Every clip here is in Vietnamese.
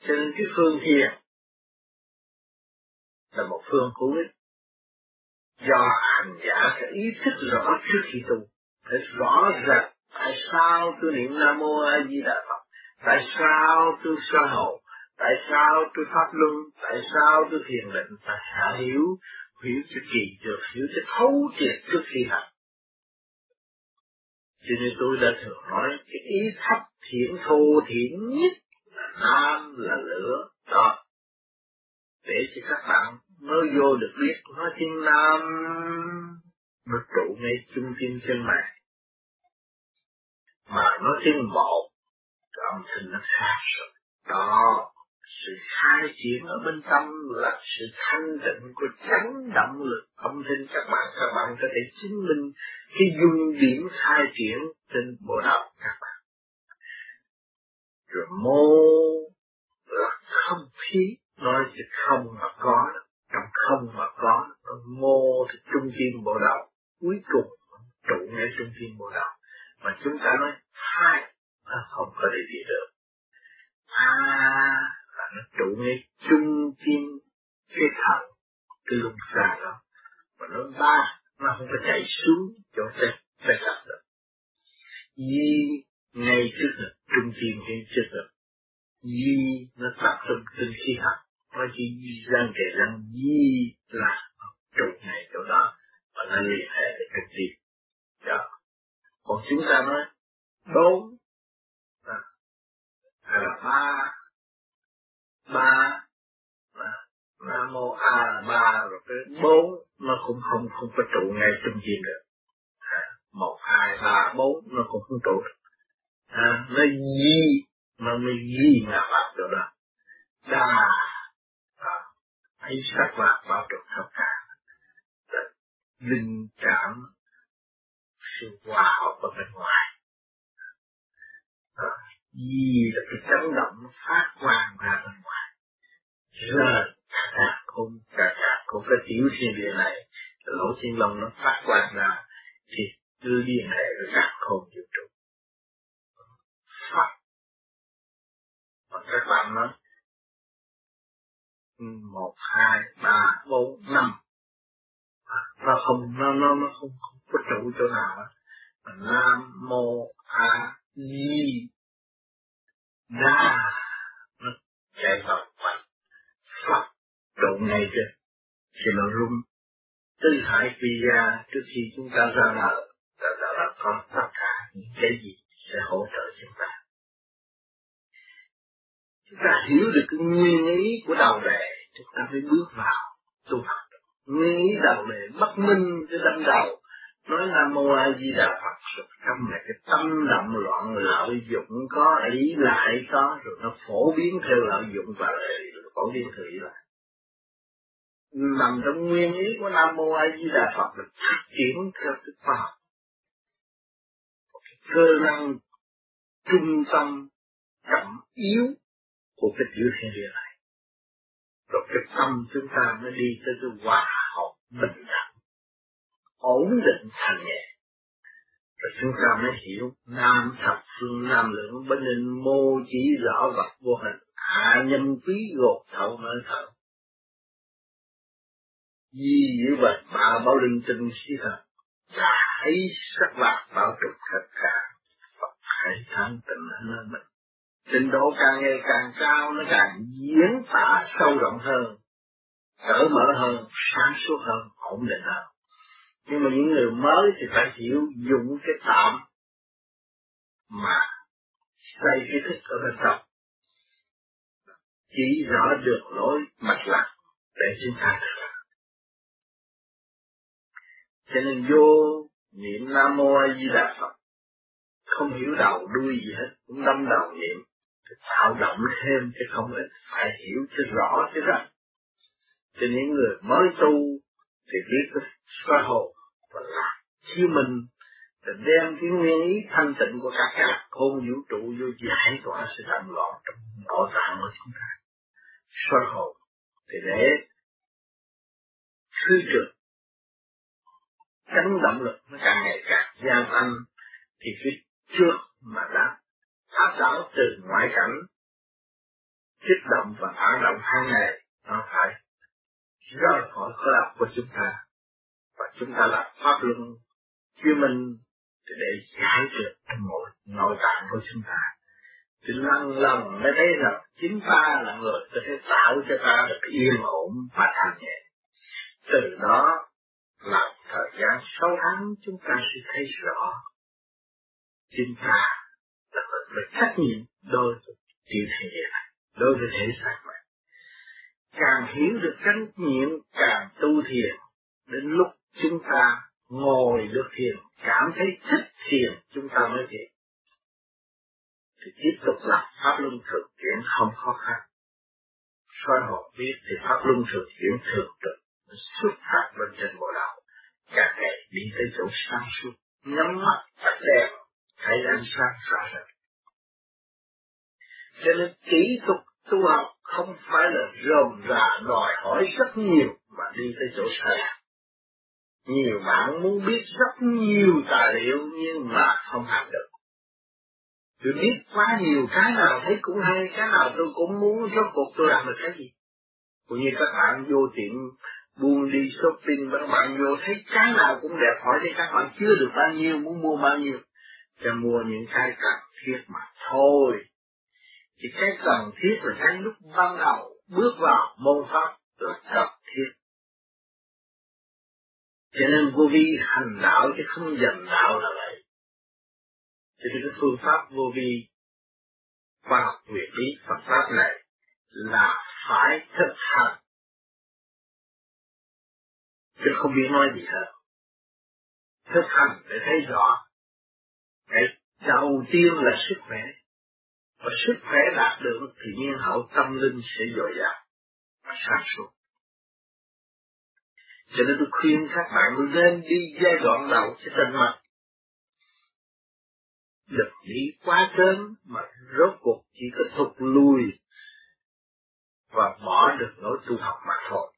Cho nên cái phương thiền là một phương hữu ích. Do hành giả phải ý thức rõ trước khi tu, phải rõ ràng tại sao tôi niệm Nam Mô A Di Đà Phật, tại sao tôi xoa hồn, tại sao tôi pháp luân, tại sao tôi thiền định, và hiểu cho kỳ được, hiểu cho thấu triệt trước khi hành. Cho nên tôi đã thường nói cái ý thấp thiện thô thiện nhất là nam là lửa đó, để cho các bạn mới vô được biết nói tiếng nam nó trụ ngay trung tim chân mày, mà nói tiếng một âm thanh nó khác rồi. Đó, sự khai triển ở bên tâm là sự thanh tịnh của chánh động lực âm thanh. Các bạn có thể chứng minh cái dung điểm khai triển trên bộ đầu các bạn. Rồi mô là không khí, nói thì không mà có, trong không mà có. Mô thì trung tim bộ đầu, cuối cùng trụ ngay trung tim bộ đầu. Mà chúng ta nói hai, không có để gì được. Là nó trụ ngay trung tim cái thận, cái lung xa đó. Mà nó ba, nó không có chạy xuống chỗ trái thật được. Di ngay trước ngực, trung tim ngay trước ngực. Di nó tập trung trên khí hạt. Nói chỉ răng kề răng, di là trụ ngay chỗ đó. Và nó liên hệ với trung tim. Đó. Còn chúng ta nói bốn, hay là ba, Nam Mô A là ba, rồi cái bốn nó cũng không có trụ ngay trung tim được. 1, 2, 3, 4 nó cũng không trụ được. Nó mới di ngã vào chỗ đó. Đà, ấy sắc lạc vào trong khắp cả. Linh cảm sự hòa hợp ở bên ngoài. Di là cái chấn động phát quang ra bên ngoài. Rời cả không có tiểu thiên địa này, lỗ thiên long nó phát quang ra thì liên hệ với cả không vũ trụ. Pháp. Và các bạn nói 1, 2, 3, 4, 5. Nó không có trụ chỗ nào đó. Nam Mô A Di Đà nó chạy vào quanh Pháp trụ ngay trên thì nó rung. Tứ hải quy ra trước khi chúng ta ra đời đã có tất cả những cái gì sẽ hỗ trợ chúng ta. Chúng ta hiểu được cái nguyên ý của đạo lệ, chúng ta mới bước vào tu học. Nguyên ý đạo lệ bất minh cái tâm đầu, nói Nam Mô A Di Đà Phật, trong này cái tâm động loạn lợi dụng có, ý lại có, rồi nó phổ biến theo lợi dụng và phổ biến theo ý lại. Nằm trong nguyên ý của Nam Mô A Di Đà Phật là phát triển theo cái khoa học. Cơ năng trung tâm trọng yếu của cái tiểu thiên địa này. Rồi cái tâm chúng ta mới đi tới cái hòa hợp bình đẳng, ổn định thành nhẹ. Rồi chúng ta mới hiểu nam thập phương nam lượng bên nên mô chỉ rõ vật vô hình, hạ nhân quý gột thấu nơi thở. Di giữ vật bà bảo linh tinh khí thật, hãy sắc lạc bảo trục thật cả. Phật hãy thanh tịnh ở nơi mình. Trình độ càng ngày càng cao, nó càng diễn tả sâu rộng hơn, cởi mở hơn, sáng suốt hơn, ổn định hơn. Nhưng mà những người mới thì phải hiểu dùng cái tạm mà xây cái thức ở bên trong, chỉ rõ đường lối mạch lạc để chúng ta thực hành. Cho nên vô niệm Nam Mô A Di Đà Phật, không hiểu đầu đuôi gì hết, cũng đâm đầu niệm, tạo động thêm chứ không ít, phải hiểu cho rõ chứ rành. Cho những người mới tu thì biết cái xoa hồn và làm chiếu minh, rồi đem cái nguyên ý thanh tịnh của cả hồn vũ trụ vô giải tỏa sự động loạn trong nội tạng của chúng ta. Xoa hồn thì để khứ trừ chấn động lực nó càng ngày càng gia tăng, thì cái trước mà đã áp đảo từ ngoại cảnh kích động và phản động hàng ngày, nó phải rời khỏi khối óc của chúng ta, và chúng ta làm pháp luân chuyên minh để giải quyết mọi nội tạng của chúng ta. Thì lần lần mới thấy rằng chính ta là người có thể tạo cho ta được yên ổn và thanh nhẹ. Từ đó là thời gian 6 tháng chúng ta sẽ thấy rõ chính ta là người phải trách nhiệm đối với tiểu thế giới này, đối với thể xác này. Càng hiểu được trách nhiệm, càng tu thiền, đến lúc chúng ta ngồi được thiền, cảm thấy thích thiền, chúng ta mới thiền. Thì tiếp tục làm pháp luân thường chuyển không khó khăn. Soi hồn biết thì pháp luân thường chuyển thường trực, xuất phát bên trên bộ đầu, càng ngày đi tới chỗ sáng suốt, nhắm mắt tắt đèn, thấy ánh sáng rõ rệt. Cho nên kỹ thuật tu học không phải là rườm rà đòi hỏi rất nhiều mà đi tới chỗ sai. Nhiều bạn muốn biết rất nhiều tài liệu nhưng mà không làm được. Tôi biết quá nhiều, cái nào thấy cũng hay, cái nào tôi cũng muốn, rốt cuộc tôi làm được cái gì. Cũng như các bạn vô tiệm buôn đi shopping, các bạn vô thấy cái nào cũng đẹp, hỏi thấy các bạn chưa được bao nhiêu, muốn mua bao nhiêu. Cho mua những cái cần thiết mà thôi. Thì cái cần thiết là cái lúc ban đầu bước vào môn pháp là cần thiết. Cho nên vô vi hành đạo chứ không dành đạo là vậy. Cho nên cái phương pháp vô vi khoa học nguyên lý Phật pháp này là phải thực hành, chứ không biết nói gì hết. Thực hành để thấy rõ. Cái đầu tiên là sức khỏe, và sức khỏe đạt được thì nhiên hậu tâm linh sẽ dồi dào và sáng suốt. Cho nên tôi khuyên các bạn nên đi giai đoạn đầu cho tình mặt. Đừng đi quá trớn mà rốt cuộc chỉ có thụt lùi và bỏ được lối tu học mà thôi.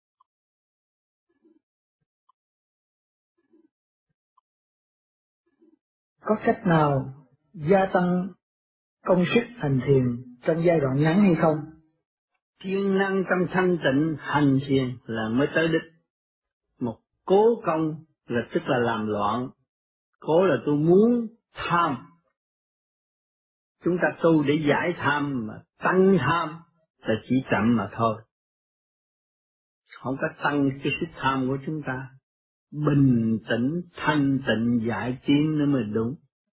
Có cách nào gia tăng công sức hành thiền trong giai đoạn ngắn hay không? Siêng năng trong thanh tịnh hành thiền là mới tới đích. Một cố công là tức là làm loạn. Cố là tôi muốn tham. Chúng ta tu để giải tham mà tăng tham là chỉ chậm mà thôi. Không có tăng cái sức tham của chúng ta. Bình tĩnh, thanh tịnh, giải tiến nó mới đúng.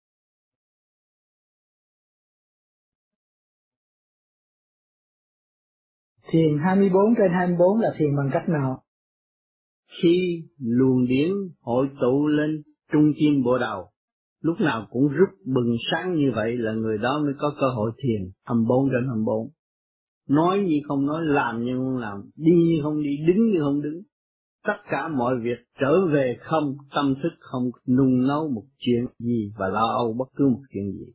Thiền 24/24 là thiền bằng cách nào? Khi luồng điển hội tụ lên trung tim bộ đầu, lúc nào cũng rút bừng sáng như vậy là người đó mới có cơ hội thiền 24/24. Nói như không nói, làm như không làm, đi như không đi, đứng như không đứng. Tất cả mọi việc trở về không, tâm thức không nung nấu một chuyện gì và lo âu bất cứ một chuyện gì.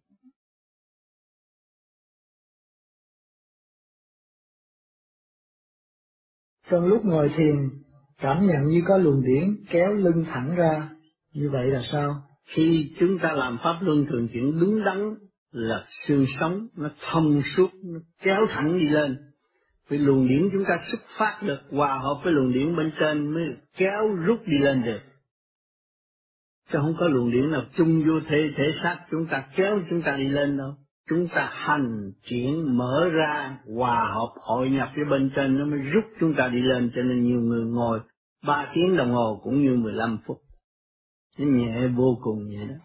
Trong lúc ngồi thiền, cảm nhận như có luồng điển kéo lưng thẳng ra, như vậy là sao? Khi chúng ta làm pháp luân thường chuyển đúng đắn là xương sống nó thông suốt, nó kéo thẳng đi lên. Vì luồng điển chúng ta xuất phát được hòa hợp với luồng điển bên trên mới kéo rút đi lên được. Chứ không có luồng điển nào chung vô thể xác chúng ta kéo chúng ta đi lên đâu. Chúng ta hành triển mở ra hòa hợp hội nhập với bên trên nó mới rút chúng ta đi lên. Cho nên nhiều người ngồi 3 tiếng đồng hồ cũng như 15 phút. Nó nhẹ vô cùng vậy đó.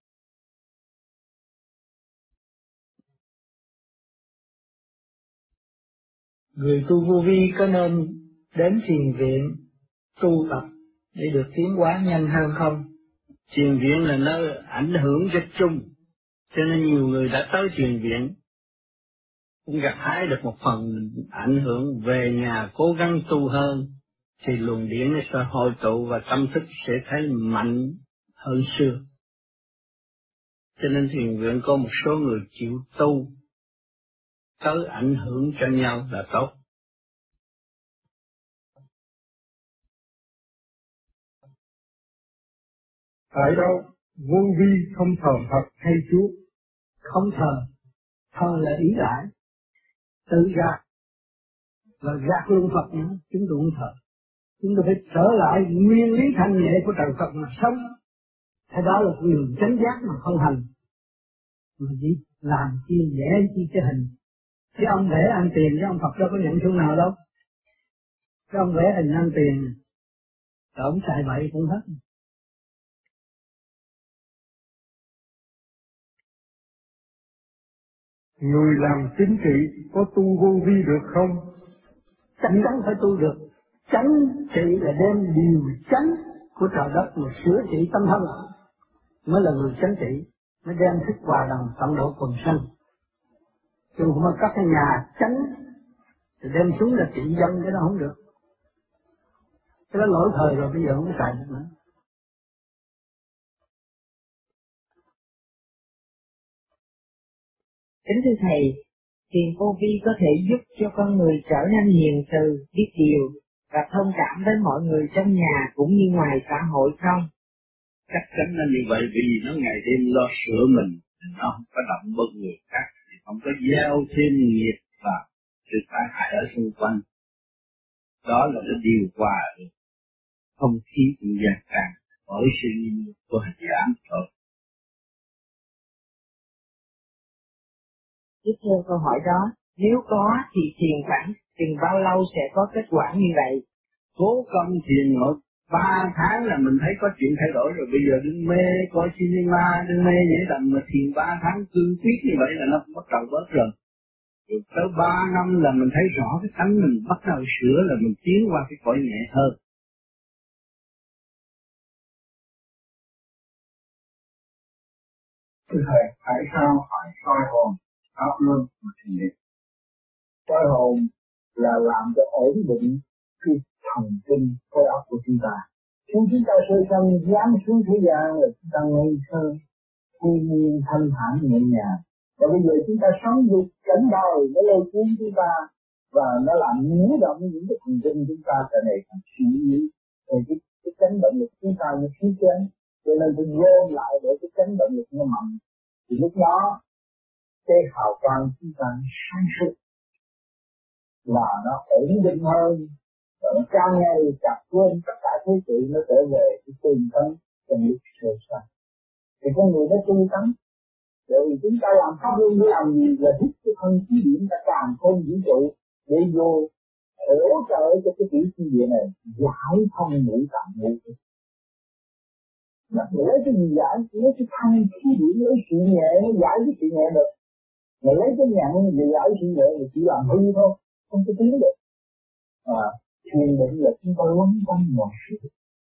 Người tu vô vi có nên đến thiền viện tu tập để được tiến hóa nhanh hơn không? Thiền viện là nơi ảnh hưởng cho chung, cho nên nhiều người đã tới thiền viện cũng gặt hái được một phần ảnh hưởng, về nhà cố gắng tu hơn thì luồng điển nó sẽ hội tụ và tâm thức sẽ thấy mạnh hơn xưa. Cho nên thiền viện có một số người chịu tu tới ảnh hưởng cho nhau là tốt. Tại đâu vô vi không thờ Phật hay Chúa? Không thờ, thờ là ý lại. tự gạt và gạt luôn Phật nữa, chúng tôi không thờ. Chúng tôi phải trở lại nguyên lý thanh nhẹ của trời Phật mà sống. Thế đó là người chánh giác mà không hành. Mà chỉ làm chi vẽ chi cái hình. Cái ông vẽ ăn tiền, cái ông Phật đâu có nhận xu nào đâu. Cái ông vẽ hình ăn tiền, rồi ông xài bậy cũng hết. Người làm chính trị có tu vô vi được không? Chắc chắn phải tu được. Chánh trị là đem điều chánh của trời đất mà sửa trị tâm thân, mới là người chánh trị, mới đem thức hòa đồng tận độ quần sanh. Chứ không có cái nhà chánh thì đem xuống là trị dân, cái đó không được. Cái đó lỗi thời rồi, bây giờ không có xài được nữa. Kính thưa Thầy, thiền vô vi có thể giúp cho con người trở nên hiền từ, biết điều và thông cảm với mọi người trong nhà cũng như ngoài xã hội không? Chắc chắn là như vậy, vì nó ngày đêm lo sửa mình, nó không có động bất người khác, không có gieo thêm nghiệp và sự tai hại ở xung quanh. Đó là cái điều hòa không khí cũng gia càng bởi sự của hành giảm thôi. Tiếp theo câu hỏi đó, nếu có thì thiền khoảng chừng bao lâu sẽ có kết quả như vậy? Cố công thiền ngộ 3 tháng là mình thấy có chuyện thay đổi rồi. Bây giờ đừng mê coi cinema, đừng mê nhảy đầm, mà thiền 3 tháng cương quyết như vậy là nó bắt đầu bớt rồi. Rồi tới 3 năm là mình thấy rõ cái tánh mình bắt đầu sửa, là mình tiến qua cái cõi nhẹ hơn. Thưa Thầy, tại sao phải soi hồn, pháp luân và thiền định? Soi hồn là làm cho ổn định cái thần kinh khối óc của chúng ta. Khi chúng ta sơ sanh dám xuống thế gian là chúng ta ngây thơ, thiên nhiên thanh thản nhẹ nhàng. Và bây giờ chúng ta sống dục cảnh đời nó lôi cuốn chúng ta và nó làm nhiễu động những cái thần kinh chúng ta trở nên càng suy yếu. Thì cái chánh động lực chúng ta nó thiếu kém, cho nên phải gom lại để cái chánh động lực nó mạnh. Thì lúc đó cái hào quang chúng ta sáng suốt là nó ổn định hơn, và nó càng ngày càng quên tất cả thế sự, nó trở về cái tinh tấn trong lúc sơ sanh. Thì con người nó tinh tấn, bởi vì chúng ta làm pháp luân để làm gì? Là hít cái thân khí điển ta càng không vũ trụ để vô hỗ trợ cho cái tiểu thiên địa này giải thông ngũ tạng ngũ thức. Lấy cái gì giải? Lấy cái thân khí điển, lấy sự nhẹ nó giải cái sự nhẹ được. Mà lấy cái nặng để giải sự nhẹ thì chỉ làm hư thôi, không có tiến được. Thiền định là chúng ta lắng tâm mọi sự.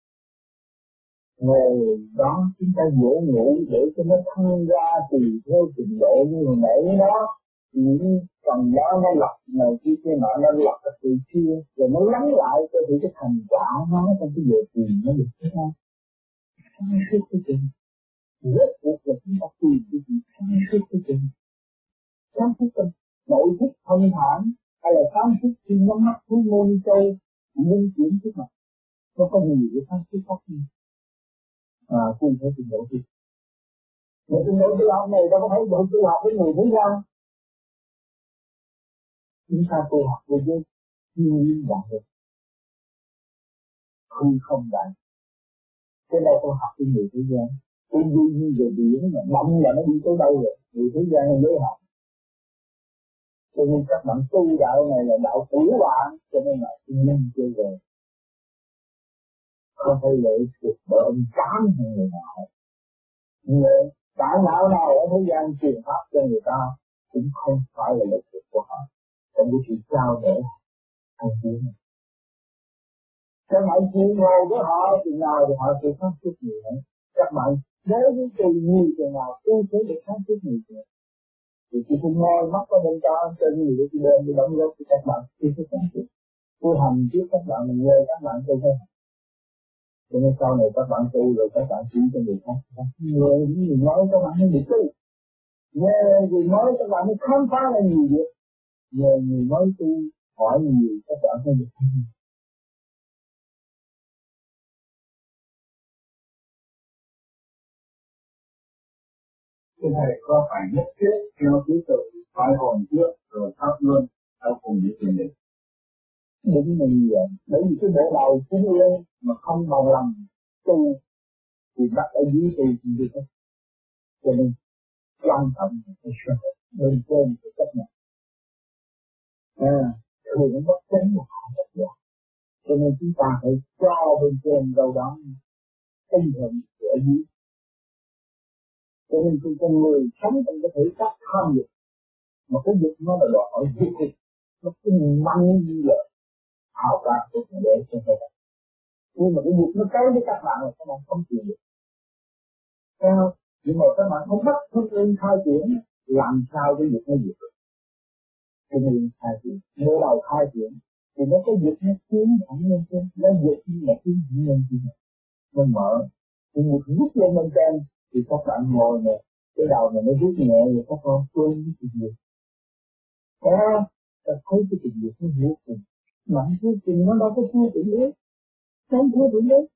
Ngồi đó chúng ta dỗ ngủ để cho nó tham gia tùy theo trình độ như hồi nãy đó. Những phần đó nó lọc này kia nọ, nó lọc cái sự kia, rồi nó lắng lại cho thấy cái thành quả nó trong cái giờ thiền nó được thế nào. Sáng suốt cái trình. Rất buộc là chúng ta tìm cái gì sáng suốt cái trình. Sáng suốt cái nội thức thông thản, hay là sáng suốt khi nhắm mắt với môn châu linh chuyển trước mặt. Nó có nhiều cái sáng suốt khác nhau. Cùng theo trình độ gì. Mà trình độ tự học này đâu có phải tự học với người thế gian. Chúng ta tu học với thiên nhiên đại được. Không đại. Thế đây tôi học với người thế gian. Tôi duy như về biển mà động là nó đi tới đâu rồi. Người thế gian là giới hạn. Cho nên các bạn tu đạo này là đạo tử bạn. Cho nên là tôi nên chơi về. Không phải lệ thuộc bởi ông cám hay người nào. Nhưng đại não nào ở thế gian truyền pháp cho người ta cũng không phải là lệ thuộc của họ. Trong cái sự trao đổi hành tiến. Các bạn chịu ngồi với họ thì nào thì họ sẽ phát xuất nhiều hơn. Các bạn nếu như từ nhiều thì nào tôi sẽ được phát xuất nhiều hơn. Thì chỉ không ngồi mắt có bên ta trên nhiều cái bên đi đóng góp cho các bạn chưa có phát xuất. Tôi hành trước các bạn mình nhờ các bạn tôi thôi. Cho nên sau này các bạn tu rồi các bạn chỉ cho người khác. Nhờ những người nói các bạn mới được tu. Nhờ người nói các bạn mới khám phá ra nhiều việc. Nhờ người nói tu hỏi nhiều các bạn mới được tu. Cái này có phải nhất thiết theo thứ tự phải hồn trước rồi pháp luân cùng với chuyện này. Đúng là như vậy. Bởi vì cái bộ đầu cũng yên mà không bằng lòng tu thì bắt ở dưới tu thì được. Cho nên quan trọng là cái sự bên trên của cách này. Thường nó bất chánh là họ bất giác. Cho nên chúng ta phải cho bên trên đâu đó tinh thần của dưới. Cho nên con người sống trong cái thể xác tham dục, mà cái dục nó là đòi hỏi dục thịt, nó cũng mạnh như vậy, hào quang của thượng đế trên thế gian. Nhưng mà cái dục nó tới với các bạn là các bạn không chịu được. Thấy không? Nhưng mà các bạn không bắt phương ương khai triển, làm sao cái dục nó diệt được? Phương ương khai triển, nếu đầu khai triển, thì nó có dục nó tiến thẳng lên trên, nó dục như là tiến thẳng lên trên, nó mở, thì một rút lên bên trên, thì các bạn ngồi nè, cái đầu này nó rút nhẹ rồi các con quên cái chuyện gì. Thấy không? Ta thấy cái chuyện gì nó vô cùng, mạnh vô cùng, nó đâu có thua tưởng đấy, không thua tưởng đấy.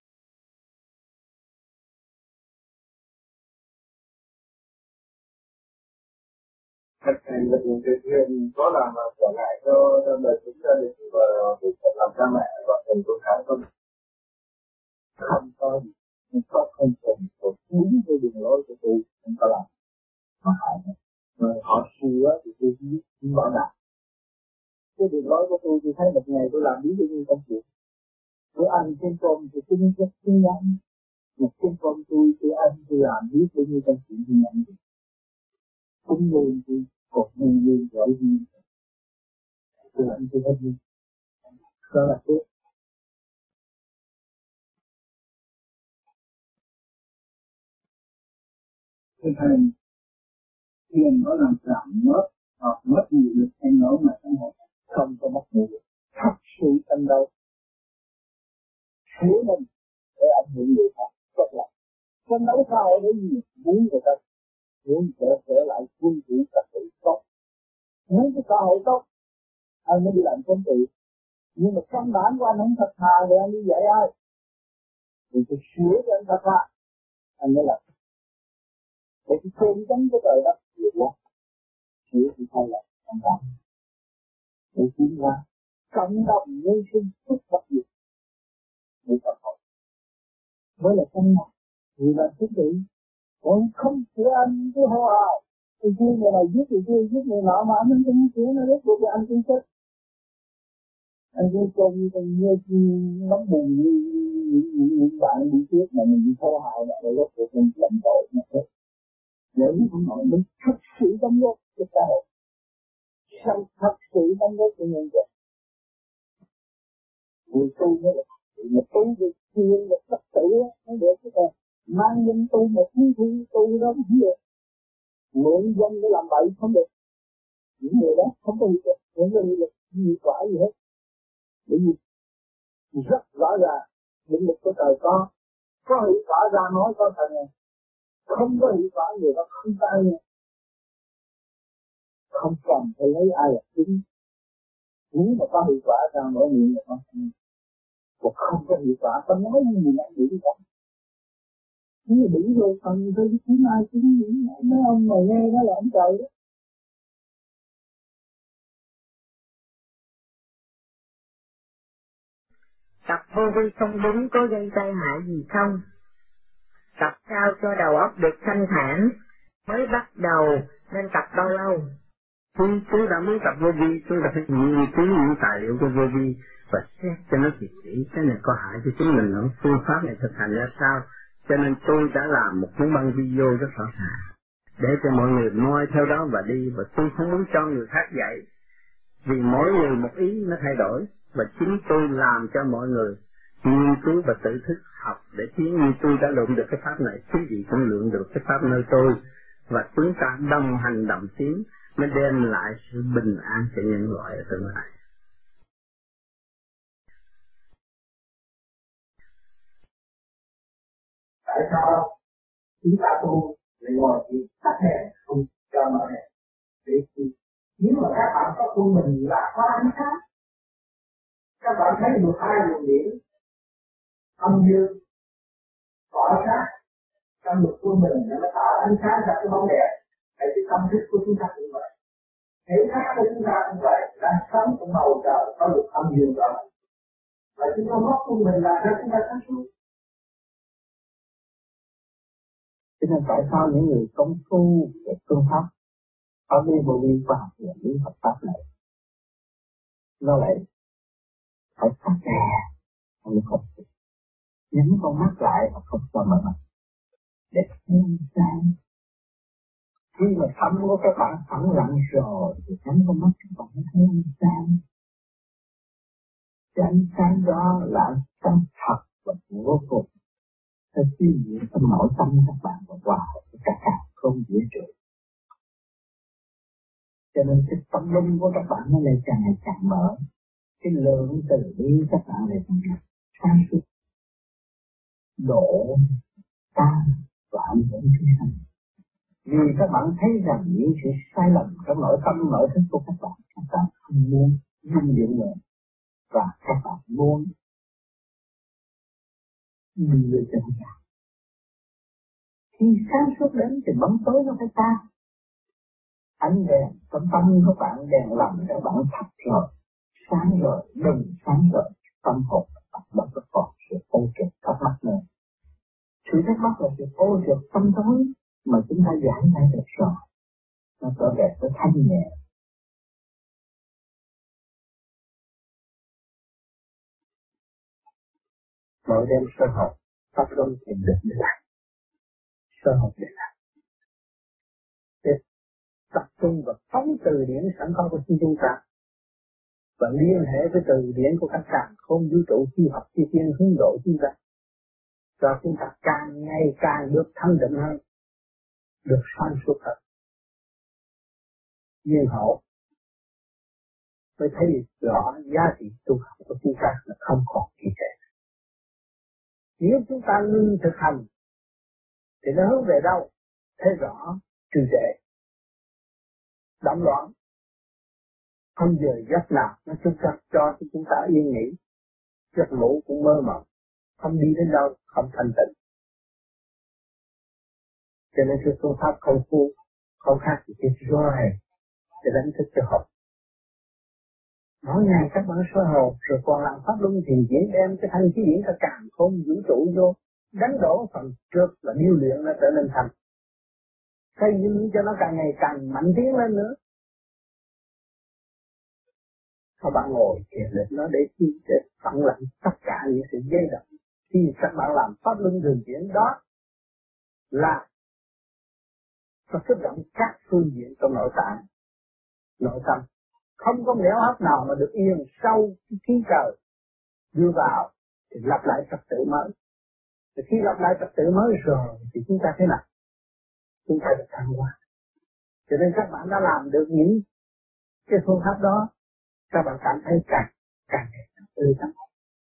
Các thầy là những cái chuyện có làm trở ngại cho đời chúng gia đình và việc làm cha mẹ và thầy tôi khá không? Không có gì, không cùng đúng cái đường lối của tôi không có làm. Nó hại nữa. Rồi họ sửa thì tôi không bảo đảm. Cái đường lối của tôi thấy một ngày tôi làm bí bao nhiêu công việc. Tôi ăn trên cơm thì tôi rất kinh nhận. Một trên cơm tôi ăn tôi làm bí bao nhiêu công việc tôi nhận được. Cũng luôn tôi còn nguyên giỏi gì. Tôi làm tôi hết gì. Đó là tốt. Thực hành thiền nó làm giảm mất hoặc mất nhiều lực hay nói mà trong họ không có mất nhiều lực. Thật sự tranh đấu thiếu mình để ảnh hưởng người khác rất là tranh đấu xã hội để gì muốn người ta muốn trở lại quân chủ trật tự tốt, muốn cái xã hội tốt anh mới đi làm công ty. Nhưng mà căn bản của anh không thật thà thì anh đi dạy ai thì tôi sửa cho anh thật thà anh mới làm. Để cái cơn chống cái trời đất nhiều quá sửa thì thay lại căn bản để chúng ta cộng đồng nhân sinh xuất phát diệt để tập hợp với là căn bản vì là chính trị còn không sửa anh cứ hô hào thì kia người này giết người nọ mà anh không sửa nó rất buộc anh cũng chết. Anh cứ trông như nóng bùn như những bạn đi trước mà mình bị thô hào là rất của mình lầm tội mà chết. Nếu như không nói mình thật sự đóng góp cho xã hội, sao thật sự đóng góp cho nhân dân. Người tu mới là mà tu được chuyên được tất tử mới được chứ còn mang nhân tu một thứ tu đó không được. Mượn dân để làm bậy không được. Những người đó không có hiệu lực, những người hiệu quả gì hết. Bởi vì rất rõ ràng định lực của trời có hiệu quả ra nói có thật này, không có hiệu quả người đó không tay nha, không cần phải lấy ai là chính. Nếu mà có hiệu quả ra nói miệng là con thân, còn không có hiệu quả ta nói như người anh bị không. Nếu bị rồi phần tôi kiếm ai chính mấy ông mà nghe đó là ông trời đó. Tập vô vi không đúng có gây tai hại gì không? Tập sao cho đầu óc được thanh thản? Mới bắt đầu nên tập bao lâu? Chúng ta muốn tập vô vi, chúng ta phải nghiên cứu những tài liệu của vô vi và xét cho nó thiệt kỹ, cái này có hại cho chính mình không? Phương pháp này thực hành ra sao? Cho nên tôi đã làm một cuốn băng video rất rõ ràng để cho mọi người noi theo đó và đi, và tôi không muốn cho người khác dạy, vì mỗi người một ý nó thay đổi, và chính tôi làm cho mọi người nghiên cứu và tự thức học để tiến như tôi đã lượm được cái pháp này, quý vị cũng lượm được cái pháp nơi tôi, và chúng ta đồng hành đồng tiến mới đem lại sự bình an cho nhân loại ở tương lai. Tại sao chúng ta tu lại ngồi thì tắt đèn không cho mở đèn để tu? Nếu mà các bạn có tu mình là có ánh sáng, các bạn thấy được hai luồng điển âm dương tỏa sáng trong lực của mình để nó tạo ánh sáng ra cái bóng đèn. Tại cái tâm thức của chúng ta cũng vậy. Thể xác của chúng ta cũng vậy, đang sống trong bầu trời có được âm dương đó. Và chúng ta mất của mình là cho chúng ta sáng suốt. Cho nên tại sao những người công phu về phương pháp ở bên bộ vi khoa học và lý Phật pháp này nó lại phải phát ra không có nhắm con mắt lại và không cho mở mắt để thấy sáng. Khi mà tâm của các bạn phẳng lặng rồi thì nhắm con mắt các bạn mới thấy ánh sáng. Cái ánh sáng đó là ánh sáng thật và vô cùng. Nó chiếu nhiễm trong nội tâm các bạn và hòa hợp với cả không dễ chịu. Cho nên cái tâm linh của các bạn nó lại càng ngày càng mở. Cái lượng từ bi các bạn lại càng ngày sáng suốt. Độ ta và ảnh hưởng chúng sanh. Vì các bạn thấy rằng những sự sai lầm trong nội tâm nội thức của các bạn không muốn dung dưỡng nữa và các bạn muốn đưa cho nó ra. Khi sáng suốt đến thì bóng tối nó phải tan. Ánh đèn trong tâm các bạn đèn làm các bạn thắp rồi, sáng rồi, đừng sáng rồi, tâm hồn các bạn vẫn có còn sự ô trượt thắc mắc nữa. Sự thắc mắc là sự ô trượt tâm tối mà chúng ta giải ngay được rồi. Nó trở về với thanh nhẹ. Mỗi đêm sơ hồn, pháp luân tìm được để làm. Sơ hồn để làm. Để tập trung và phóng từ điển sẵn có của chúng ta và liên hệ với từ điển của các càng không vũ trụ chi học chi tiên hướng độ chúng ta. Cho chúng ta càng ngày càng được thanh định hơn, được sáng suốt hơn. Nhiên hậu mới thấy rõ giá trị tu học của chúng ta là không còn trì trệ. Nếu chúng ta ngưng thực hành thì nó hướng về đâu? Thấy rõ trì trệ, động loạn, không giờ giấc nào nó cho chúng ta yên nghỉ, giấc ngủ cũng mơ mộng, không đi đến đâu, không thanh tịnh. Cho nên cái phương pháp công phu không khác gì cái roi để đánh thức cho học. Mỗi ngày các bạn soi hồn rồi còn làm pháp luân thiền chuyển đem cái thanh khí điển cả càng không vũ trụ vô, đánh đổ phần trước là điêu luyện nó trở nên thành. Xây dựng cho nó càng ngày càng mạnh tiến lên nữa. Các bạn ngồi thiền định nó để chi để phẳng lặng tất cả những sự dây động. Khi các bạn làm pháp luân thường chuyển đó là nó kích động các phương diện trong nội tạng, nội tâm. Không có nẻo hấp nào mà được yên sâu cái khí trời đưa vào thì lặp lại trật tự mới. Thì khi lặp lại trật tự mới rồi thì chúng ta thế nào? Chúng ta được thăng hoa. Cho nên các bạn đã làm được những cái phương pháp đó, các bạn cảm thấy càng tươi tắn.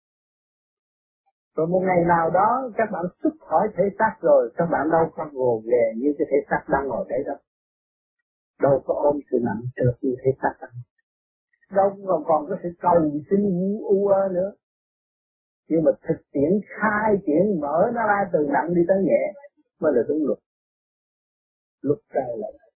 Rồi một ngày nào đó các bạn xuất khỏi thể xác rồi, các bạn đâu có gồ ghề như cái thể xác đang ngồi đấy đâu. Đâu có ôm sự nặng trược như thể xác đang. Đâu còn có sự cầu xin u nữa. Nhưng mà thực tiễn khai triển mở nó ra từ nặng đi tới nhẹ mới là đúng luật. Luật trời là vậy.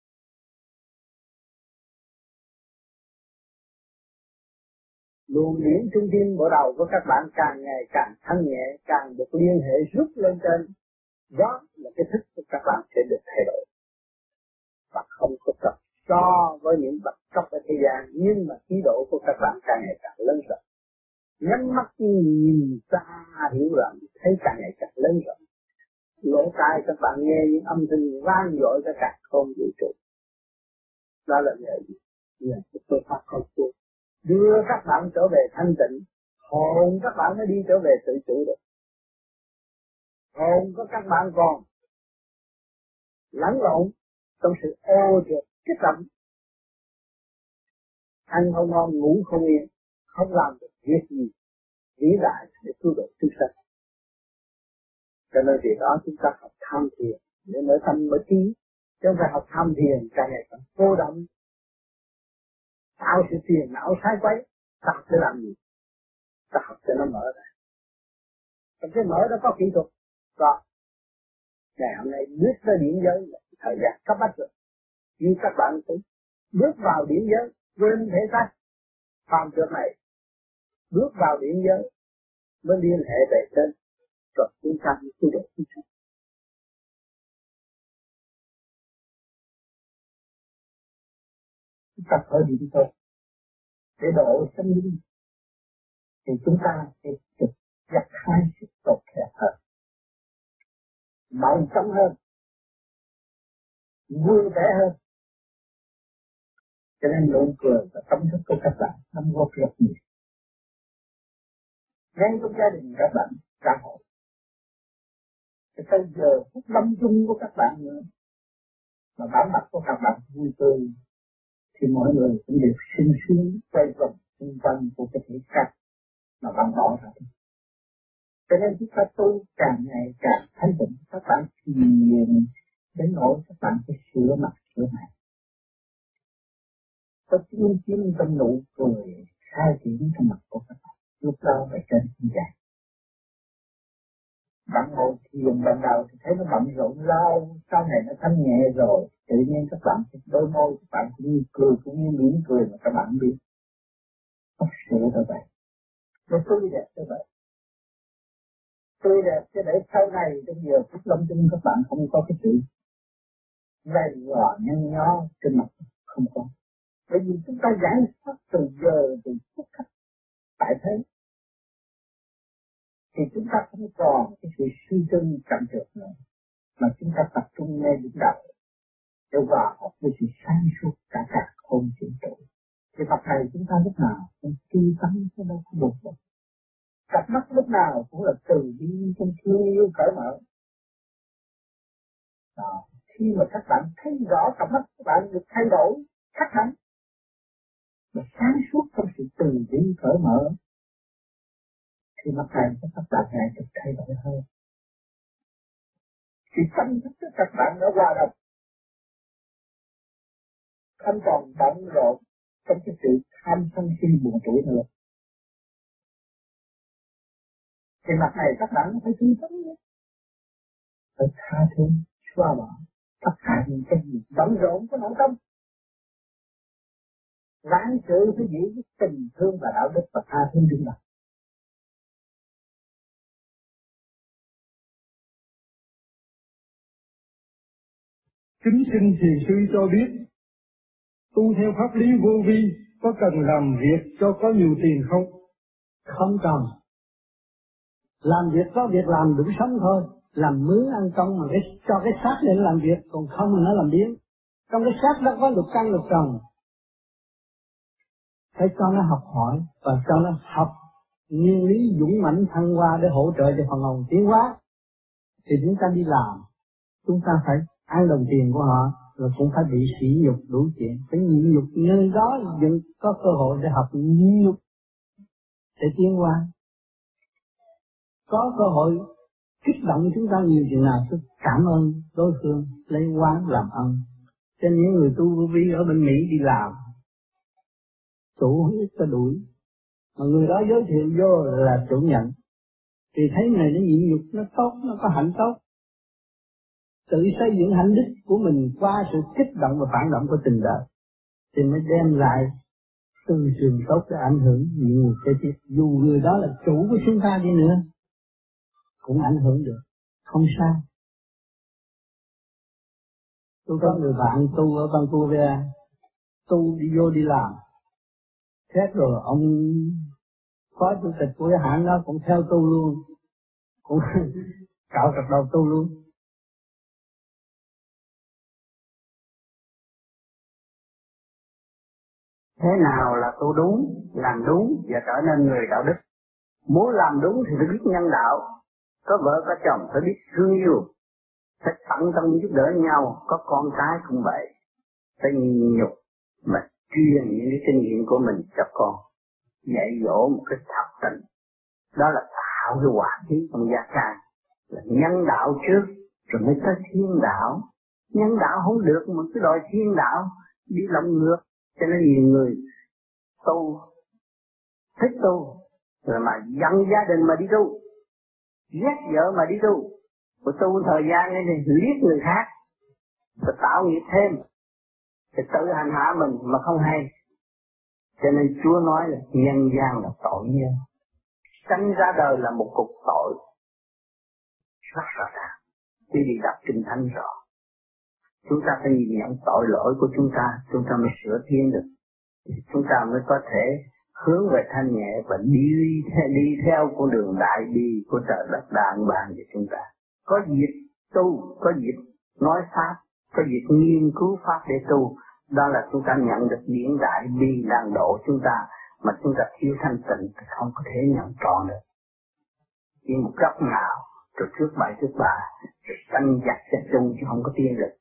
Luồng điển trung tim bộ đầu của các bạn càng ngày càng thanh nhẹ, càng được liên hệ rút lên trên. Đó là cái thức của các bạn sẽ được thay đổi. Và không có tập so với những bậc cấp ở thế gian, nhưng mà khí độ của các bạn càng ngày càng lớn rộng. Nhắm mắt nhìn xa hiểu rộng, thấy càng ngày càng lớn rộng. Lỗ tai các bạn nghe những âm thanh vang dội cả cả không vũ trụ. Đó là nhờ gì? Nhờ cái phương pháp không tu. Đưa các bạn trở về thanh tịnh, hồn các bạn mới đi trở về tự chủ được. Hồn của các bạn còn lẫn lộn trong sự ô trượt kích động, ăn không ngon ngủ không yên, không làm được việc gì vĩ đại để cứu độ chúng sanh. Cho nên vì đó chúng ta học tham thiền để mở tâm mở trí, chứ không phải học tham thiền càng ngày càng cô động, tạo sự phiền não sai quấy. Ta học để làm gì? Ta học cho nó mở ra. Còn cái mở đó có kỹ thuật. Có. Ngày hôm nay biết tới điểm giới là thời gian cấp bách rồi. Nhưng các bạn phải bước vào điển giới, quên thể xác phàm trượt này, bước vào điển giới mới liên hệ về trên, rồi chúng ta mới cứu độ chúng ta. Chúng ta khởi điểm thôi để độ sinh linh, thì chúng ta sẽ trực gặt hai sự tốt đẹp hơn, mạnh tâm hơn, vui vẻ hơn. Cho nên nụ cười và tâm thức của các bạn đóng góp rất nhiều. Ngay trong gia đình các bạn, xã hội, thì tới giờ phút lâm chung của các bạn nữa, mà bản mặt của các bạn vui tươi, thì mọi người cũng đều sung sướng quay vòng xung quanh của cái thể xác mà bạn bỏ ra. Cho nên chúng ta tu càng ngày càng thanh tịnh, các bạn thiền đến nỗi các bạn phải sửa mặt sửa mặt. Có chính trong nụ cười khai triển trong mặt của các bạn, lúc đó phải trên thiên đàng. Bạn ngồi thiền ban đầu thì thấy nó bận rộn lâu, sau này nó thanh nhẹ rồi, tự nhiên các bạn đôi môi các bạn cũng như cười, cũng như mỉm cười mà các bạn biết. Thật sự là vậy. Nó tươi đẹp như vậy. Tươi đẹp cho để sau này trong giờ phút lâm chung các bạn không có cái sự gầy gò nhăn nhó trên mặt, không có. Bởi vì chúng ta giải thoát từ giờ, từ phút khắc tại thế, thì chúng ta không còn cái sự suy tư chậm trượt nữa, mà chúng ta tập trung ngay đỉnh đầu để hòa hợp với sự sáng suốt cả hồn chuyển tụ. Thì mặt này chúng ta lúc nào cũng tươi tắn, nó đâu có buồn bực. Cặp mắt lúc nào cũng là từ bi, trong thương yêu cởi mở. Khi mà các bạn thấy rõ cặp mắt các bạn được thay đổi, khác hẳn, mà sáng suốt trong sự từ bi cởi mở, thì mặt này của các bạn ngày được thay đổi hơn. Thì tâm thức của các bạn đã hòa đồng, không còn bận rộn trong cái sự tham sân si buồn tuổi nữa. Thì mặt này các bạn phải tươi tắn, phải tha thứ, xóa bỏ tất cả những cái gì bận rộn của nội tâm. Vạn sự phải giữ với tình thương và đạo đức và tha thứ đứng đầu. Kính xin thiền sư cho biết, tu theo pháp lý vô vi có cần làm việc cho có nhiều tiền không? Không cần. Làm việc có việc làm đủ sống thôi. Làm mướn ăn công mà cho cái xác để làm việc, còn không mà nó làm biếng. Trong cái xác đó có lục căn lục trần, phải cho nó học hỏi và cho nó học nguyên lý dũng mãnh thăng hoa để hỗ trợ cho phần hồn tiến hóa. Thì chúng ta đi làm, chúng ta phải ăn đồng tiền của họ, rồi cũng phải bị sỉ nhục đủ chuyện, phải nhịn nhục, nơi đó vẫn có cơ hội để học nhịn nhục để tiến hóa. Có cơ hội kích động chúng ta nhiều chừng nào tôi cảm ơn đối phương, lấy quán làm ơn. Cho những người tu vô vi ở bên Mỹ đi làm, chủ ít có đuổi, mà người đó giới thiệu vô là chủ nhận, thì thấy này nó nhịn nhục, nó tốt, nó có hạnh tốt. Tự xây dựng hạnh đức của mình qua sự kích động và phản động của tình đời, thì mới đem lại từ trường tốt để ảnh hưởng những người kế tiếp. Dù người đó là chủ của chúng ta đi nữa, cũng ảnh hưởng được, không sao. Tôi có người bạn tu ở Vancouver, tu đi vô đi làm, xét rồi ông phó chủ tịch của cái hãng đó cũng theo tu luôn, cũng cạo cặp đầu tu luôn. Thế nào là tu đúng, làm đúng và trở nên người đạo đức? Muốn làm đúng thì phải biết nhân đạo, có vợ có chồng phải biết thương yêu, phải tận tâm giúp đỡ nhau, có con cái cũng vậy, phải nhịn nhục mà truyền những cái kinh nghiệm của mình cho con, dạy dỗ một cái thật tình. Đó là tạo cái hòa khí trong gia can, là nhân đạo trước rồi mới tới thiên đạo. Nhân đạo không được mà cứ đòi thiên đạo, đi lộn ngược. Cho nên nhiều người tu, thích tu, rồi mà giận gia đình mà đi tu, ghét vợ mà đi tu, rồi tu thời gian này thì liếc người khác, rồi tạo nghiệp thêm, thì tự hành hạ mình mà không hay. Cho nên Chúa nói là nhân gian là tội nhân, sanh ra đời là một cục tội rất rõ ràng. Khi đi đọc kinh thánh rõ, chúng ta phải nhìn nhận tội lỗi của chúng ta mới sửa thiên được, chúng ta mới có thể hướng về thanh nhẹ và đi theo con đường đại bi của trời đất đàng ban cho chúng ta. Có dịp tu, có dịp nói pháp, có dịp nghiên cứu pháp để tu, đó là chúng ta nhận được điển đại bi đang độ chúng ta, mà chúng ta thiếu thanh tịnh thì không có thể nhận trọn được. Chỉ một góc nào rồi trước bảy trước ba rồi tranh giặc cho chung chứ không có tiến được.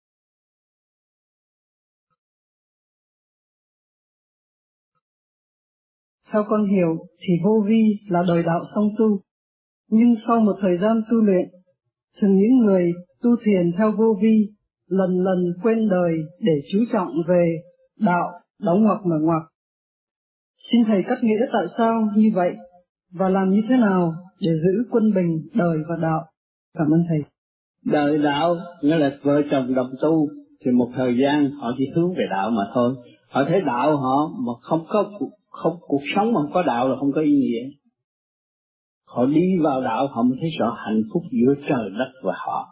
Theo con hiểu thì vô vi là đời đạo song tu, nhưng sau một thời gian tu luyện, thường những người tu thiền theo vô vi lần quên đời để chú trọng về đạo đóng ngoặc mở ngoặc. Xin Thầy cắt nghĩa tại sao như vậy và làm như thế nào để giữ quân bình đời và đạo. Cảm ơn Thầy. Đời đạo nghĩa là vợ chồng đồng tu thì một thời gian họ chỉ hướng về đạo mà thôi. Họ thấy đạo họ mà không cuộc sống mà không có đạo là không có ý nghĩa. Họ đi vào đạo họ mới thấy rõ hạnh phúc giữa trời đất và họ.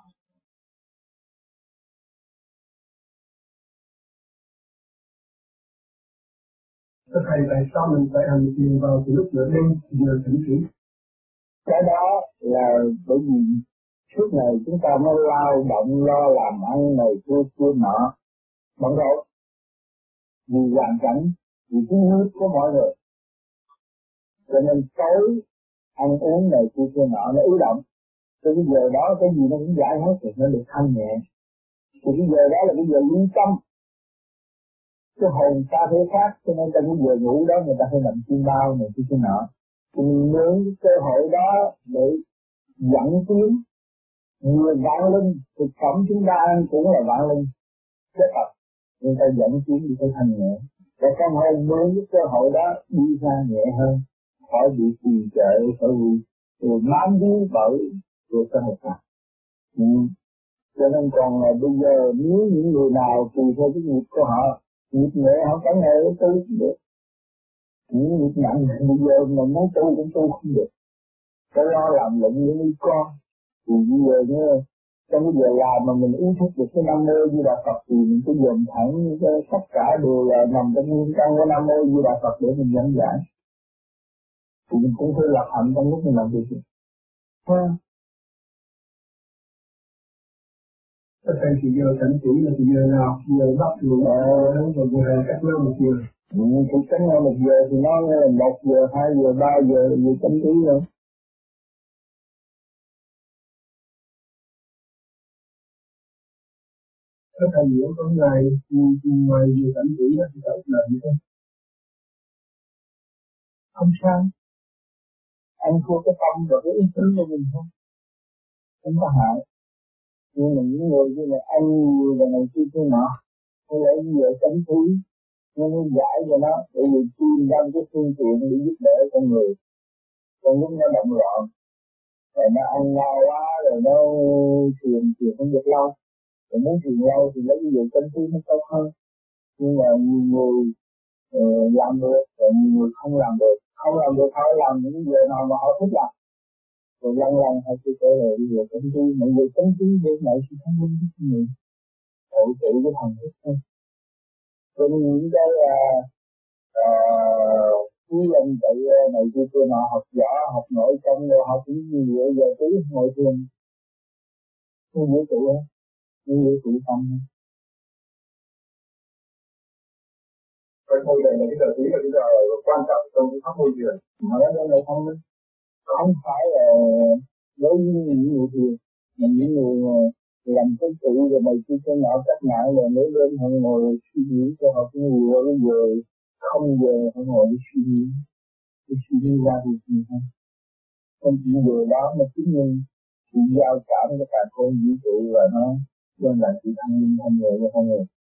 Thầy, tại sao mình phải hành thiền vào từ lúc nửa đêm giờ tỉnh chỉ? Cái đó là bởi vì suốt ngày chúng ta mới lao động lo làm ăn này kia nọ bận rộn vì hoàn cảnh, vì cái nước của mọi người, cho nên tối ăn uống này kia nọ nó ứ động. Từ cái giờ đó cái gì nó cũng giải hết thì nó được thanh nhẹ. Thì cái giờ đó là cái giờ lưu tâm, cái hồn ta thế khác, cho nên trong cái giờ ngủ đó người ta phải làm chim bao này kia nọ. Thì mình mượn cái cơ hội đó để dẫn tiến người vạn linh, thực phẩm chúng ta ăn cũng là vạn linh kết hợp, người ta dẫn tiến đi tới thanh nhẹ. Và trong hồn mượn cái cơ hội đó đi ra nhẹ hơn, khỏi bị trì trệ, khỏi bị bám víu bởi của xã hội ta. Cho nên còn là bây giờ nếu những người nào tùy theo cái nghiệp của họ, nghiệp nhẹ họ chẳng hề tu không được. Những nghiệp nặng bây giờ mà muốn tu cũng tu không được. Phải lo làm lụng những đứa con. Thì bây giờ nhớ, trong cái giờ làm mà mình ý thức được cái Nam Mô Di Đà Phật thì mình cứ dồn thẳng tất cả đều là nằm trong nguyên căn của Nam Mô Di Đà Phật để mình giảng giải. Thì mình cũng phải lập hạnh trong lúc mình làm việc. Thầy thì giờ cảnh chỉ là thì giờ nào? Giờ bắt người rồi giờ cắt lên một giờ. Thì cắt lên một giờ thì nó là 1 giờ, 2 giờ, 3 giờ gì cảnh chỉ rồi. Có thầy diễn có ngày ngoài giờ cảnh chỉ đó thì phải làm gì không? Không sao. Anh thua cái tâm và cái ý chí của mình không? Không có hại. Nhưng mà những người như là anh nhiều và này kia nọ, hay là giờ cảnh trí, nó muốn giải cho nó để mình tìm ra cái phương tiện để giúp đỡ con người. Trong lúc nó động loạn, rồi nó ăn lao quá, rồi nó thiền không được lâu. Rồi muốn thiền lâu thì lấy ví dụ cảnh trí nó tốt hơn. Nhưng mà nhiều người làm được, rồi nhiều người không làm được. Không làm được họ làm những giờ nào mà họ thích làm. Rồi lần họ sẽ trở lại ví dụ cảnh trí, mọi người cảnh trí để lại sự thông minh với người. Hội tụ với thần thức thôi. Cho nên những cái quý anh tự này kia nọ học võ, học nội công, học những gì vậy giờ tí ngồi thiền. Không dễ tụ hết, không dễ tụ tâm hết. Cái môi này là cái giờ tí là cái giờ quan trọng trong cái pháp môi trường. Mà nó đây là không phải là đối với những người thiền, mà những người làm cái tự rồi này kia cho nọ cách mạng rồi mới lên họ ngồi suy nghĩ cho họ cái nhiều cái giờ không giờ họ ngồi đi suy nghĩ. Cái suy nghĩ ra thì gì không? Trong những điều đó mà chứng minh sự giao cảm của cả con vũ trụ và nó đem lại sự thanh minh thanh nhẹ cho con người.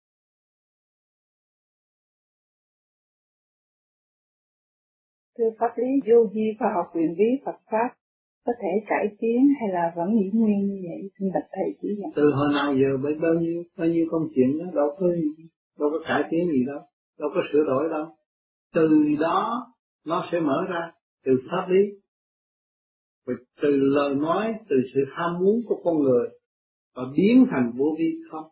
Thưa pháp lý vô vi khoa học quyền bí Phật pháp có thể cải tiến hay là vẫn giữ nguyên như vậy? Xin bạch thầy chỉ dẫn. Từ hồi nào giờ bao nhiêu công chuyện đó đâu có đâu có cải tiến gì đâu, đâu có sửa đổi đâu. Từ đó nó sẽ mở ra, từ pháp lý, từ lời nói, từ sự ham muốn của con người, và biến thành vô vi không.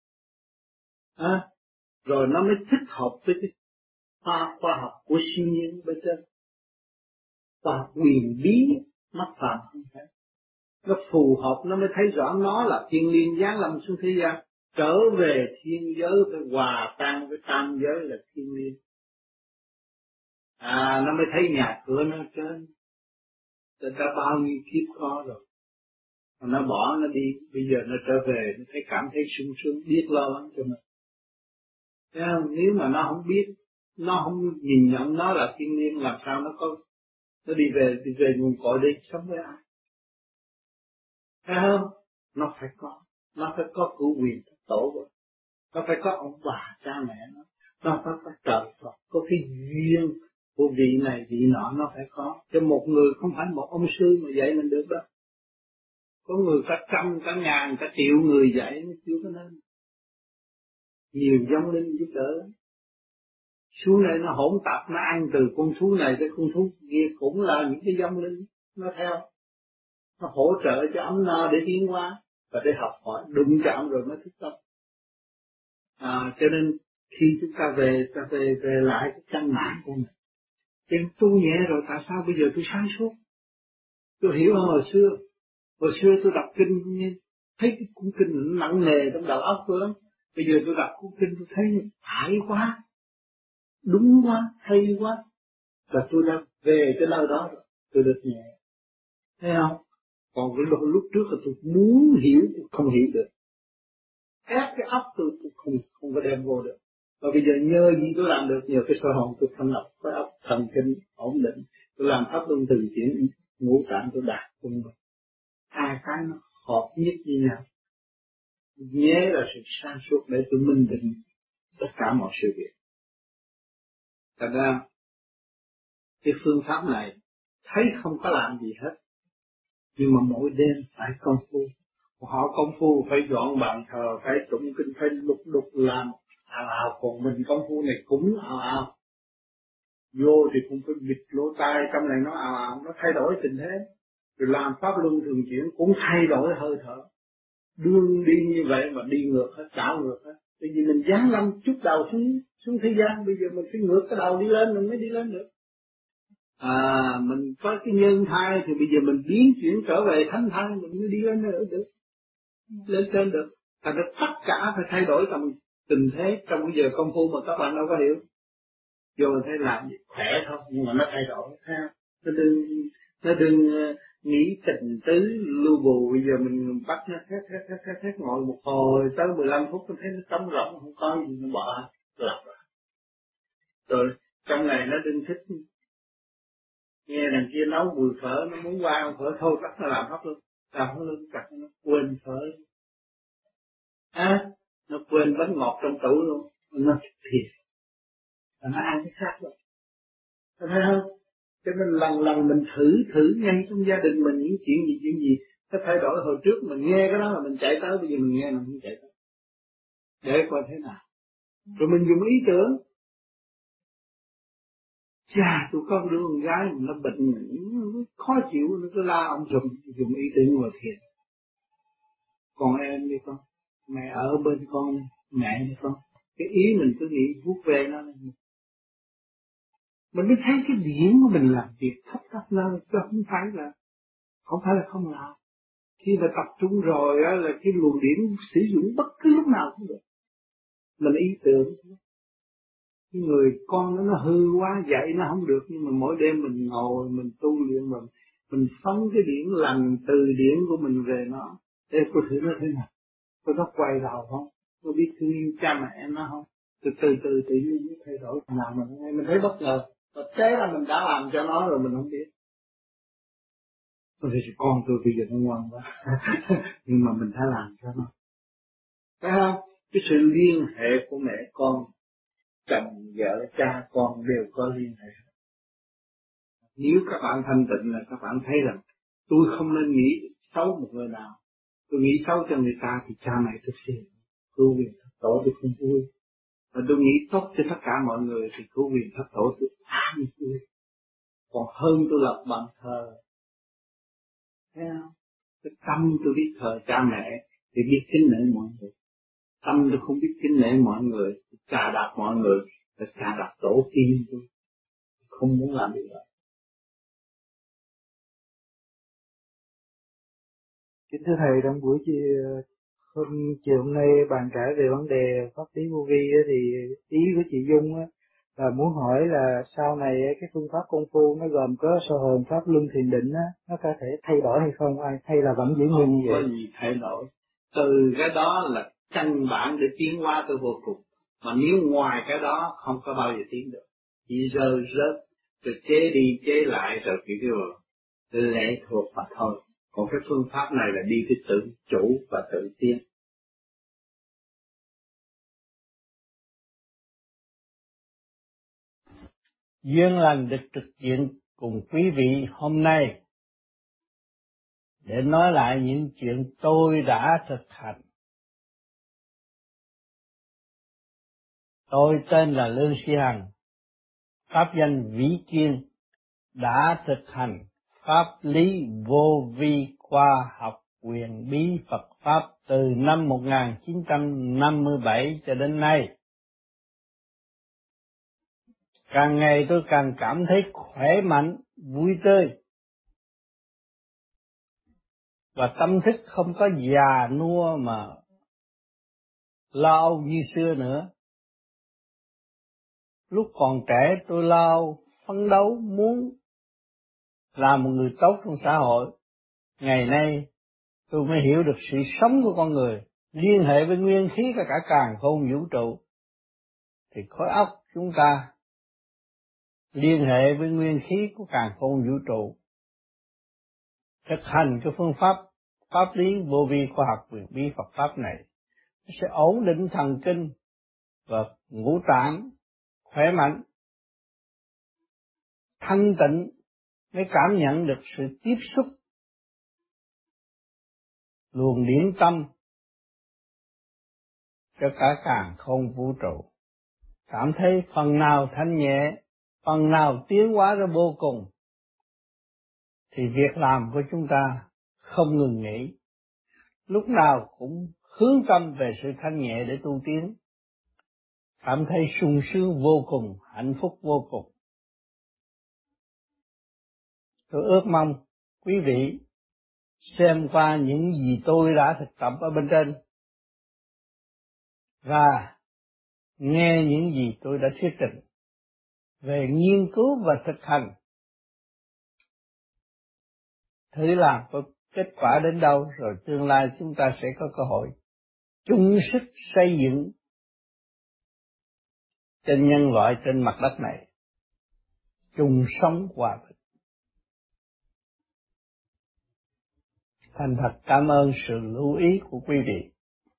Rồi nó mới thích hợp với cái khoa học của siêu nhiên bên trên, khoa học huyền bí mắt phàm không thể. Nó phù hợp, nó mới thấy rõ nó là thiên liêng giáng lâm xuống thế gian, trở về thiên giới phải hòa tan với tam giới là thiên liêng. Nó mới thấy nhà cửa nó trên, đã bao nhiêu kiếp có rồi. Nó bỏ nó đi, bây giờ nó trở về, nó thấy cảm thấy sung sướng, biết lo lắng cho mình. Nếu mà nó không biết, nó không nhìn nhận nó là thiên liêng, làm sao nó có, nó đi về nguồn cội đi sống với ai? Thấy không? Nó phải có cửu quyền tổ của nó, phải có ông bà cha mẹ nó phải có trời Phật, có cái duyên của vị này vị nọ nó phải có. Chứ một người không phải một ông sư mà dạy mình được đâu. Có người cả trăm, cả ngàn, cả triệu người dạy nó chưa có nên. Nhiều vong linh giúp đỡ. Xuống đây nó hỗn tạp, nó ăn từ con thú này tới con thú kia, cũng là những cái vong linh nó theo. Nó hỗ trợ cho ấm no để tiến hóa và để học hỏi, đụng chạm rồi mới thức tâm. Cho nên khi chúng ta về lại cái căn bản của mình. Chứ tu nhẹ rồi tại sao bây giờ tôi sáng suốt? Tôi hiểu hơn hồi xưa tôi đọc kinh nghe, thấy cái cuốn kinh nó nặng nề trong đầu óc tôi lắm. Bây giờ tôi đọc cuốn kinh tôi thấy phải quá, đúng quá, hay quá, và tôi đã về cái nơi đó rồi, tôi được nhẹ. Thấy không? Còn cái lúc trước là tôi muốn hiểu, tôi không hiểu được. Ép cái óc tôi không có đem vô được. Và bây giờ nhờ gì tôi làm được, nhờ cái soi hồn tôi thanh lọc cái óc thần kinh ổn định, tôi làm pháp luân thường chuyển, ngũ tạng tôi đạt cùng rồi. Hai cái nó hợp nhất với nhau. Nhớ là sự sáng suốt để tôi minh định tất cả mọi sự việc. Thật ra cái phương pháp này thấy không có làm gì hết, nhưng mà mỗi đêm phải công phu. Họ công phu phải dọn bàn thờ, phải tụng kinh, phải lục đục làm ào, còn mình công phu này cũng ào. Vô thì cũng phải bịt lỗ tai, trong này nó ào, nó thay đổi tình thế. Rồi làm pháp luân thường chuyển cũng thay đổi hơi thở. Đương đi như vậy mà đi ngược hết, đảo ngược hết. Bởi vì mình giáng lâm chút đầu xuống thế gian, bây giờ mình phải ngược cái đầu đi lên mình mới đi lên được. Mình có cái nhân thai thì bây giờ mình biến chuyển trở về thánh thai mình mới đi lên được. Lên trên được. Thành ra tất cả phải thay đổi trong tình thế, trong bây giờ công phu mà các bạn đâu có hiểu. Vô thấy làm gì khỏe thôi, nhưng mà nó thay đổi ha. Nó đừng nghĩ tình tứ lưu bù. Bây giờ mình bắt nó thét ngồi một hồi tới 15 phút nó thấy nó trống rỗng, không có gì, nó bỏ lặp rồi trong này nó đừng thích nghe đằng kia nấu mùi phở, nó muốn qua ăn phở thôi chắc nó làm hết luôn, làm hết luôn, chắc nó quên phở, nó quên bánh ngọt trong tủ luôn, nó thiệt, nó ăn cái khác rồi, thấy không? Cho nên lần mình thử ngay trong gia đình mình những chuyện gì nó thay đổi. Hồi trước mình nghe cái đó là mình chạy tới, bây giờ mình nghe mình không chạy tới, để coi thế nào, rồi mình dùng ý tưởng. Chà, tôi có đứa con gái mà nó bệnh, nó khó chịu, nó cứ la ông dùng ý tưởng mà thiệt. Còn em đi con, mẹ ở bên con, mẹ đi con. Cái ý mình cứ nghĩ vuốt về nó. Mình mới thấy cái điển của mình làm việc khắp nơi, chứ không phải là không làm. Khi mà tập trung rồi á, là cái luồng điển sử dụng bất cứ lúc nào cũng được. Mình ý tưởng. Cái người con nó hư quá, dạy nó không được, nhưng mà mỗi đêm mình ngồi, mình tu luyện, mình phóng cái điển lành từ điển của mình về nó, để cô thử nó thế nào, cô nó quay đầu không, cô biết thương yêu cha mẹ nó không, từ tự nhiên nó thay đổi nào mình thấy bất ngờ, và thế là mình đã làm cho nó rồi mình không biết. Tôi thấy con tôi bây giờ nó ngoan quá, nhưng mà mình đã làm cho nó, thấy không? Cái sự liên hệ của mẹ con, chồng vợ cha con đều có liên hệ. Nếu các bạn thanh tịnh là các bạn thấy rằng tôi không nên nghĩ xấu một người nào, tôi nghĩ xấu cho người ta thì cha mẹ tôi xin tu quyền tổ tôi không vui. Và tôi nghĩ tốt cho tất cả mọi người thì cứu quyền thất tổ tôi an vui. Còn hơn tôi lập bàn thờ. Thấy không? Cái tâm tôi biết thờ cha mẹ thì biết kính nể mọi người. Tâm tôi không biết kính nể mọi người, chà đạp mọi người, và chà đạp tổ tiên tôi. Không muốn làm điều đó. Kính thưa Thầy, trong buổi chiều hôm nay bàn cãi về vấn đề pháp lý vô vi thì ý của chị Dung là muốn hỏi là sau này cái phương pháp công phu nó gồm có sơ hồn, pháp luân, thiền định nó có thể thay đổi hay không, hay là vẫn giữ nguyên như vậy? Không có gì thay đổi. Từ cái đó là căn bản để tiến hóa tới vô cùng. Mà nếu ngoài cái đó không có bao giờ tiến được. Chỉ rơi rớt, rồi chế đi chế lại rồi kiểu lệ thuộc mà thôi. Còn cái phương pháp này là đi cái tự chủ và tự tiến. Duyên lành được trực diện cùng quý vị hôm nay để nói lại những chuyện tôi đã thực hành. Tôi tên là Lương Sĩ Hằng, pháp danh Vĩ Kiên, đã thực hành pháp lý vô vi khoa học quyền bí Phật Pháp từ năm 1957 cho đến nay. Càng ngày tôi càng cảm thấy khỏe mạnh, vui tươi, và tâm thức không có già nua mà lo âu như xưa nữa. Lúc còn trẻ tôi lo âu, phấn đấu muốn làm một người tốt trong xã hội. Ngày nay tôi mới hiểu được sự sống của con người, liên hệ với nguyên khí của cả càn khôn vũ trụ. Thì khối óc chúng ta liên hệ với nguyên khí của càn khôn vũ trụ. Thực hành cái phương pháp pháp lý vô vi khoa học quyền bí Phật Pháp này, nó sẽ ổn định thần kinh và ngũ tạng khỏe mạnh, thanh tịnh, mới cảm nhận được sự tiếp xúc luồng điển tâm cho cả càn khôn vũ trụ. Cảm thấy phần nào thanh nhẹ, phần nào tiến hóa ra vô cùng, thì việc làm của chúng ta không ngừng nghỉ, lúc nào cũng hướng tâm về sự thanh nhẹ để tu tiến, cảm thấy sung sướng vô cùng, hạnh phúc vô cùng. Tôi ước mong quý vị xem qua những gì tôi đã thực tập ở bên trên và nghe những gì tôi đã thuyết trình về nghiên cứu và thực hành, thử làm có kết quả đến đâu, rồi tương lai chúng ta sẽ có cơ hội chung sức xây dựng trên nhân loại trên mặt đất này, chung sống hòa bình. Thành thật cảm ơn sự lưu ý của quý vị.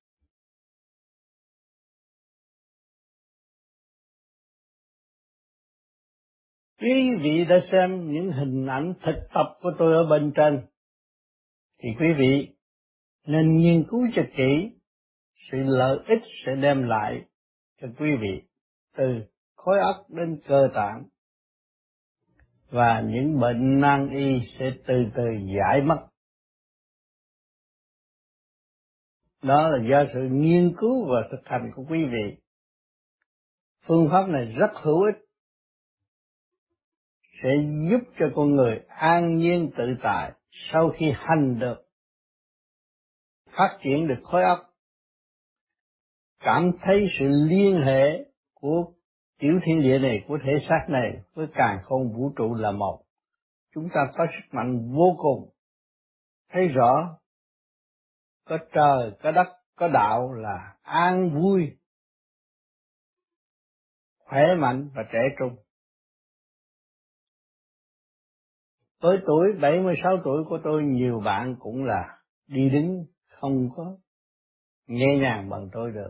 Quý vị đã xem những hình ảnh thực tập của tôi ở bên trên, thì quý vị nên nghiên cứu cho kỹ sự lợi ích sẽ đem lại cho quý vị từ khối óc đến cơ tạng, và những bệnh nan y sẽ từ từ giải mất. Đó là do sự nghiên cứu và thực hành của quý vị. Phương pháp này rất hữu ích, sẽ giúp cho con người an nhiên tự tại sau khi hành được, phát triển được khối óc, cảm thấy sự liên hệ của tiểu thiên địa này, của thể xác này với càn khôn vũ trụ là một. Chúng ta có sức mạnh vô cùng, thấy rõ có trời, có đất, có đạo là an vui, khỏe mạnh và trẻ trung. Với tuổi 76 tuổi của tôi, nhiều bạn cũng là đi đứng không có nhẹ nhàng bằng tôi được.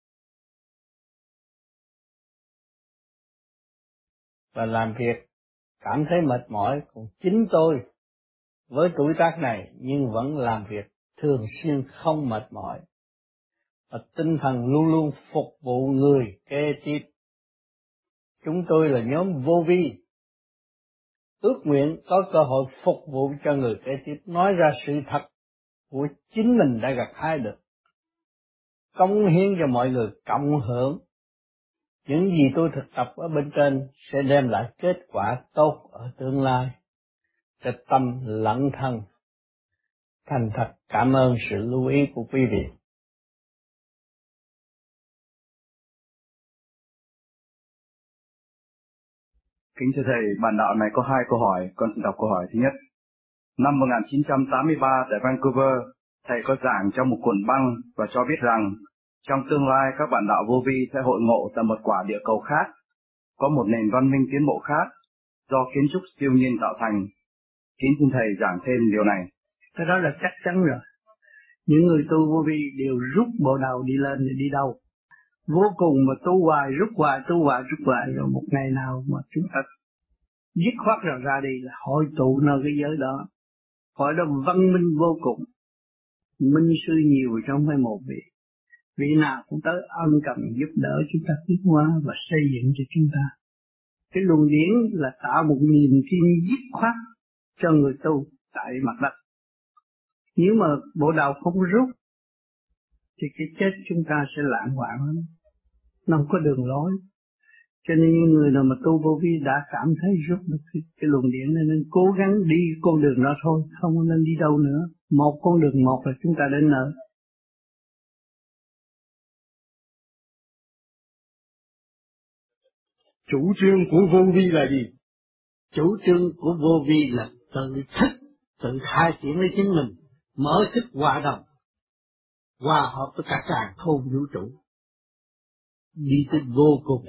Và làm việc cảm thấy mệt mỏi, còn chính tôi với tuổi tác này nhưng vẫn làm việc thường xuyên không mệt mỏi. và tinh thần luôn luôn phục vụ người kế tiếp. Chúng tôi là nhóm vô vi, ước nguyện có cơ hội phục vụ cho người kế tiếp, nói ra sự thật của chính mình đã gặt hái được, cống hiến cho mọi người cộng hưởng. Những gì tôi thực tập ở bên trên sẽ đem lại kết quả tốt ở tương lai, cho tâm lẫn thân. Thành thật cảm ơn sự lưu ý của quý vị. Kính thưa Thầy, bản đạo này có 2 câu hỏi, con xin đọc câu hỏi thứ nhất. Năm 1983 tại Vancouver, Thầy có giảng trong một cuộn băng và cho biết rằng trong tương lai các bạn đạo vô vi sẽ hội ngộ tại một quả địa cầu khác, có một nền văn minh tiến bộ khác, do kiến trúc siêu nhiên tạo thành. Kính xin Thầy giảng thêm điều này. Cái đó là chắc chắn rồi. Những người tu vô vi đều rút bộ đầu đi lên thì đi đâu. Vô cùng mà tu hoài, rút hoài, rồi một ngày nào mà chúng ta dứt khoát rồi ra đi là hội tụ nơi cái giới đó. Hội đó văn minh vô cùng, minh sư nhiều chứ không phải một vị. Vị nào cũng tới ân cần giúp đỡ chúng ta tiến hóa và xây dựng cho chúng ta. Cái luồng điển là tạo một niềm tin dứt khoát cho người tu tại mặt đất. Nếu mà bộ đầu không rút thì cái chết chúng ta sẽ lãng hoạn lắm. Nó không có đường lối. Cho nên những người nào mà tu vô vi đã cảm thấy rút được cái luồng điển nên cố gắng đi con đường đó thôi, không nên đi đâu nữa. Một con đường một là chúng ta đến nơi. Chủ trương của vô vi là gì? Chủ trương của vô vi là tự thức, tự khai triển với chính mình, mở thức hòa đồng, hòa hợp với cả càn khôn vũ trụ, đi tới vô cùng.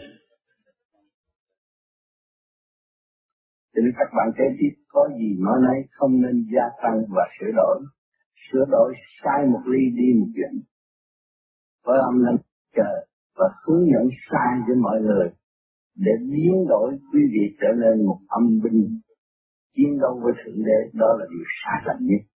Cho nên các bạn kế tiếp có gì nói nấy, không nên gia tăng và sửa đổi. Sửa đổi sai một ly đi một chuyện. Có âm thanh chờ và hướng dẫn sai với mọi người để biến đổi quý vị trở nên một âm binh chiến đấu với Thượng Đế. Đó là điều sai lầm nhất.